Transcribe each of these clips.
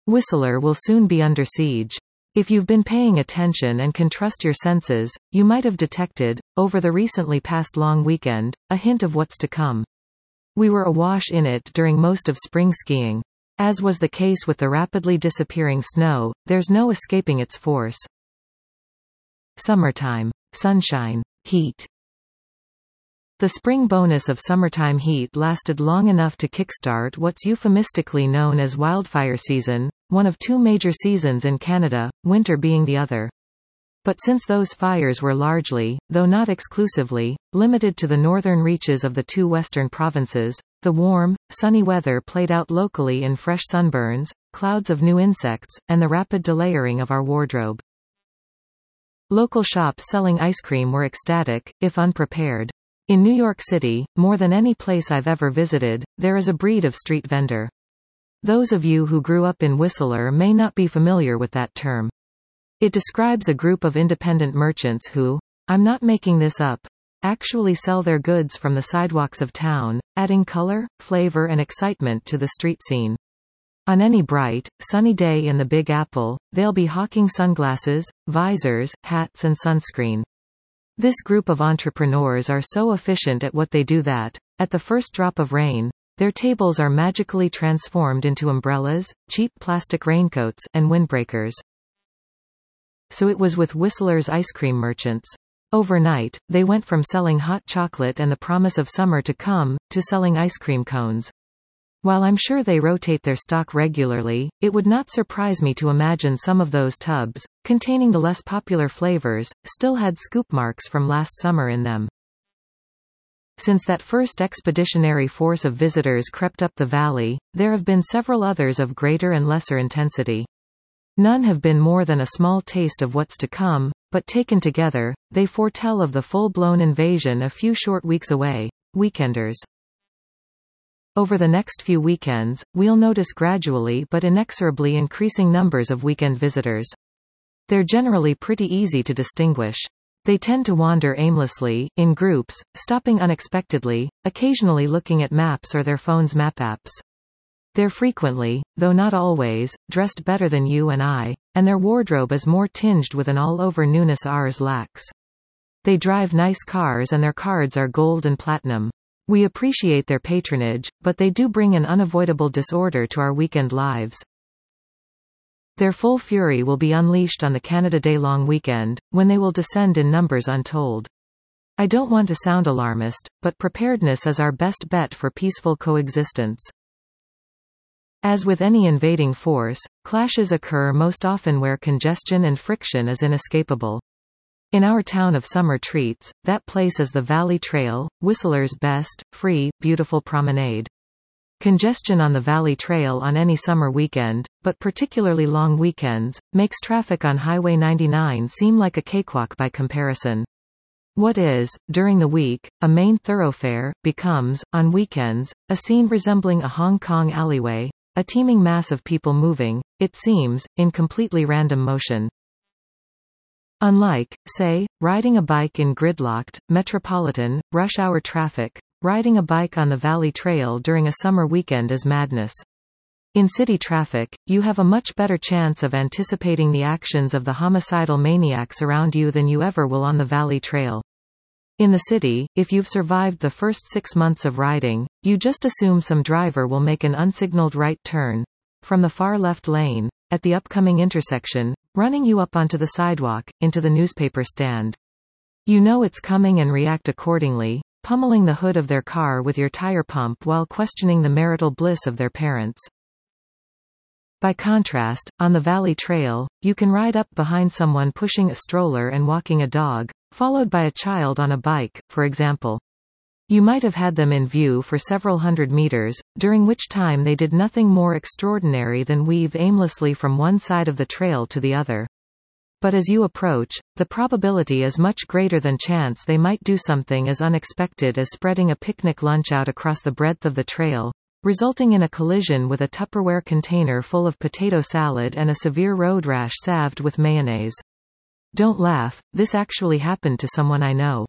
Whistler will soon be under siege. If you've been paying attention and can trust your senses, you might have detected, over the recently past long weekend, a hint of what's to come. We were awash in it during most of spring skiing. As was the case with the rapidly disappearing snow, there's no escaping its force. Summertime. Sunshine. Heat. The spring bonus of summertime heat lasted long enough to kickstart what's euphemistically known as wildfire season, one of two major seasons in Canada, winter being the other. But since those fires were largely, though not exclusively, limited to the northern reaches of the two western provinces, the warm, sunny weather played out locally in fresh sunburns, clouds of new insects, and the rapid delayering of our wardrobe. Local shops selling ice cream were ecstatic, if unprepared. In New York City, more than any place I've ever visited, there is a breed of street vendor. Those of you who grew up in Whistler may not be familiar with that term. It describes a group of independent merchants who, I'm not making this up, actually sell their goods from the sidewalks of town, adding color, flavor and excitement to the street scene. On any bright, sunny day in the Big Apple, they'll be hawking sunglasses, visors, hats and sunscreen. This group of entrepreneurs are so efficient at what they do that, at the first drop of rain, their tables are magically transformed into umbrellas, cheap plastic raincoats, and windbreakers. So it was with Whistler's ice cream merchants. Overnight, they went from selling hot chocolate and the promise of summer to come, to selling ice cream cones. While I'm sure they rotate their stock regularly, it would not surprise me to imagine some of those tubs, containing the less popular flavors, still had scoop marks from last summer in them. Since that first expeditionary force of visitors crept up the valley, there have been several others of greater and lesser intensity. None have been more than a small taste of what's to come, but taken together, they foretell of the full-blown invasion a few short weeks away. Weekenders. Over the next few weekends, we'll notice gradually but inexorably increasing numbers of weekend visitors. They're generally pretty easy to distinguish. They tend to wander aimlessly, in groups, stopping unexpectedly, occasionally looking at maps or their phone's map apps. They're frequently, though not always, dressed better than you and I, and their wardrobe is more tinged with an all-over newness ours lacks. They drive nice cars and their cards are gold and platinum. We appreciate their patronage, but they do bring an unavoidable disorder to our weekend lives. Their full fury will be unleashed on the Canada Day long weekend, when they will descend in numbers untold. I don't want to sound alarmist, but preparedness is our best bet for peaceful coexistence. As with any invading force, clashes occur most often where congestion and friction is inescapable. In our town of summer treats, that place is the Valley Trail, Whistler's best, free, beautiful promenade. Congestion on the Valley Trail on any summer weekend, but particularly long weekends, makes traffic on Highway 99 seem like a cakewalk by comparison. What is, during the week, a main thoroughfare, becomes, on weekends, a scene resembling a Hong Kong alleyway, a teeming mass of people moving, it seems, in completely random motion. Unlike, say, riding a bike in gridlocked, metropolitan, rush-hour traffic, riding a bike on the Valley Trail during a summer weekend is madness. In city traffic, you have a much better chance of anticipating the actions of the homicidal maniacs around you than you ever will on the Valley Trail. In the city, if you've survived the first 6 months of riding, you just assume some driver will make an unsignaled right turn, from the far left lane, at the upcoming intersection, running you up onto the sidewalk, into the newspaper stand. You know it's coming and react accordingly, pummeling the hood of their car with your tire pump while questioning the marital bliss of their parents. By contrast, on the Valley Trail, you can ride up behind someone pushing a stroller and walking a dog, followed by a child on a bike, for example. You might have had them in view for several hundred meters, during which time they did nothing more extraordinary than weave aimlessly from one side of the trail to the other. But as you approach, the probability is much greater than chance they might do something as unexpected as spreading a picnic lunch out across the breadth of the trail, resulting in a collision with a Tupperware container full of potato salad and a severe road rash salved with mayonnaise. Don't laugh, this actually happened to someone I know.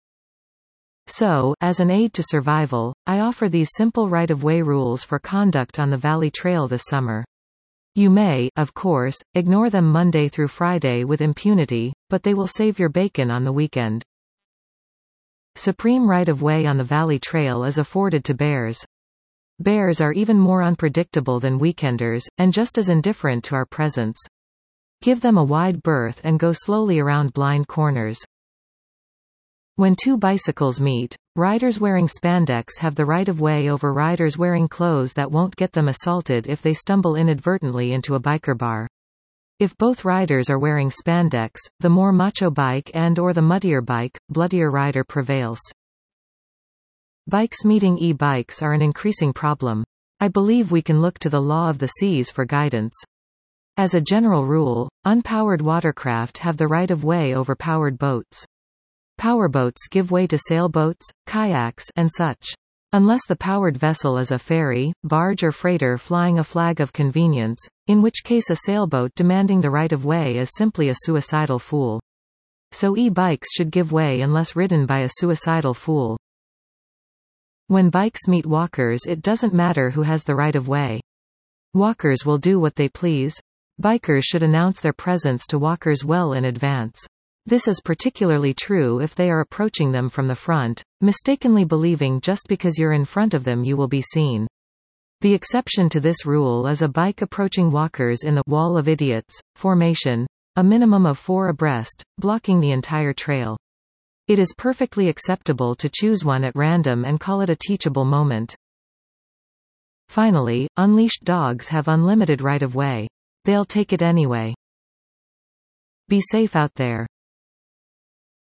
So, as an aid to survival, I offer these simple right-of-way rules for conduct on the Valley Trail this summer. You may, of course, ignore them Monday through Friday with impunity, but they will save your bacon on the weekend. Supreme right-of-way on the Valley Trail is afforded to bears. Bears are even more unpredictable than weekenders, and just as indifferent to our presence. Give them a wide berth and go slowly around blind corners. When two bicycles meet, riders wearing spandex have the right-of-way over riders wearing clothes that won't get them assaulted if they stumble inadvertently into a biker bar. If both riders are wearing spandex, the more macho bike and/or the muddier bike, bloodier rider prevails. Bikes meeting e-bikes are an increasing problem. I believe we can look to the law of the seas for guidance. As a general rule, unpowered watercraft have the right-of-way over powered boats. Powerboats give way to sailboats, kayaks, and such. Unless the powered vessel is a ferry, barge or freighter flying a flag of convenience, in which case a sailboat demanding the right-of-way is simply a suicidal fool. So e-bikes should give way unless ridden by a suicidal fool. When bikes meet walkers, it doesn't matter who has the right-of-way. Walkers will do what they please. Bikers should announce their presence to walkers well in advance. This is particularly true if they are approaching them from the front, mistakenly believing just because you're in front of them you will be seen. The exception to this rule is a bike approaching walkers in the wall of idiots formation, a minimum of 4 abreast, blocking the entire trail. It is perfectly acceptable to choose one at random and call it a teachable moment. Finally, unleashed dogs have unlimited right-of-way. They'll take it anyway. Be safe out there.